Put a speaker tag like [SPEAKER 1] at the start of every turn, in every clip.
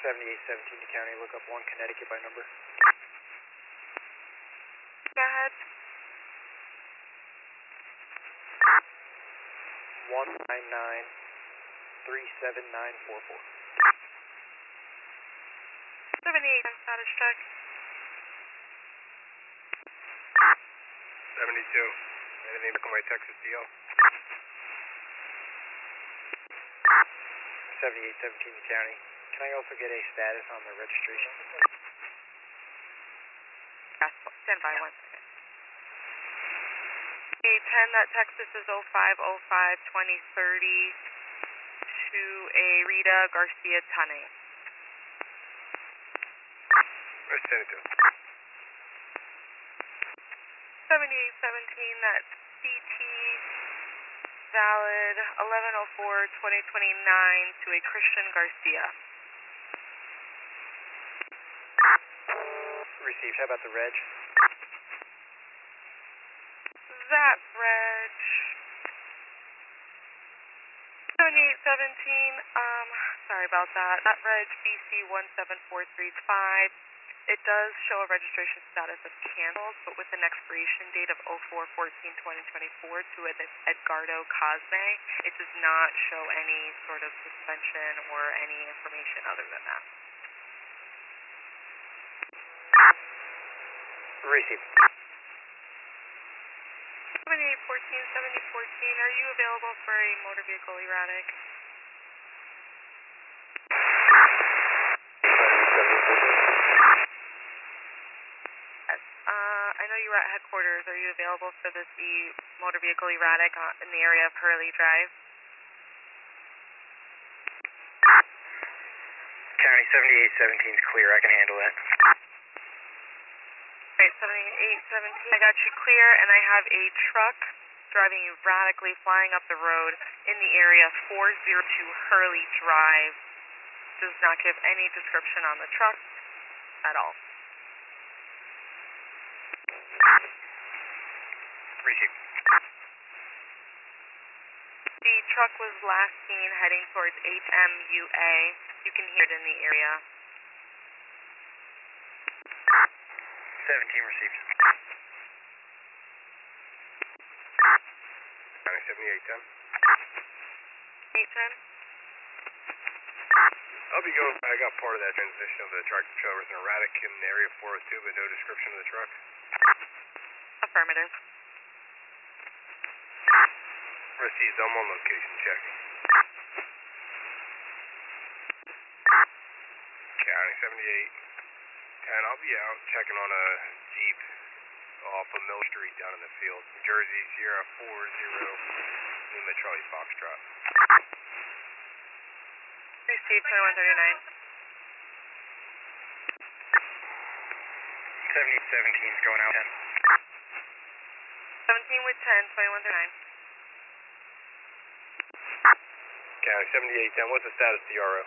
[SPEAKER 1] 7817 to county, look up 1 Connecticut by number.
[SPEAKER 2] Go ahead.
[SPEAKER 1] 199-37944.
[SPEAKER 2] 78 status check.
[SPEAKER 3] 72. Anything to my Texas DL?
[SPEAKER 1] 7817 to county. Can I also get a status on the registration?
[SPEAKER 2] Yes, stand by 1 second. 810, that Texas is 0505-2030 to a Rita Garcia Tunning.
[SPEAKER 3] Where's San Antonio?
[SPEAKER 2] 7817, that's CT valid 1104-2029 to a Christian Garcia.
[SPEAKER 1] Received. How about the reg?
[SPEAKER 2] That reg 7817, sorry about that. That reg BC 17435. It does show a registration status of canceled, but with an expiration date of 04/14/2024 to an Edgardo Cosme. It does not show any sort of suspension or any information other than that.
[SPEAKER 1] Received.
[SPEAKER 2] 7814, 7014, are you available for a motor vehicle erratic? Yes. I know you were at headquarters. Are you available for this motor vehicle erratic in the area of Hurley Drive?
[SPEAKER 1] County 7817 is clear. I can handle that.
[SPEAKER 2] Right, 7817, I got you clear, and I have a truck driving erratically flying up the road in the area 402 Hurley Drive. Does not give any description on the truck at all.
[SPEAKER 1] Received.
[SPEAKER 2] The truck was last seen heading towards HMUA. You can hear it in the area.
[SPEAKER 1] 17 received.
[SPEAKER 3] County 7810.
[SPEAKER 2] 810?
[SPEAKER 3] I'll be going. I got part of that transition of the tractor trailer with an erratic in area 402, but no description of the truck.
[SPEAKER 2] Affirmative.
[SPEAKER 3] Received. I'm on location checking. County 78. And I'll be out checking on a Jeep off of Mill Street down in the field. New Jersey, Sierra 40, Lima Charlie Foxtrot.
[SPEAKER 2] Received 2139.
[SPEAKER 1] 7817 is going out 10.
[SPEAKER 2] 17 with 10, 2139.
[SPEAKER 3] County 7810. What's the status of the RO?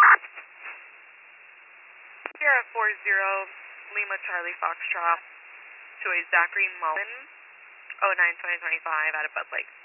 [SPEAKER 2] Sierra 40, Lima Charlie Foxtrot to a Zachary Mullen, 09-2025 out of Bud Lake.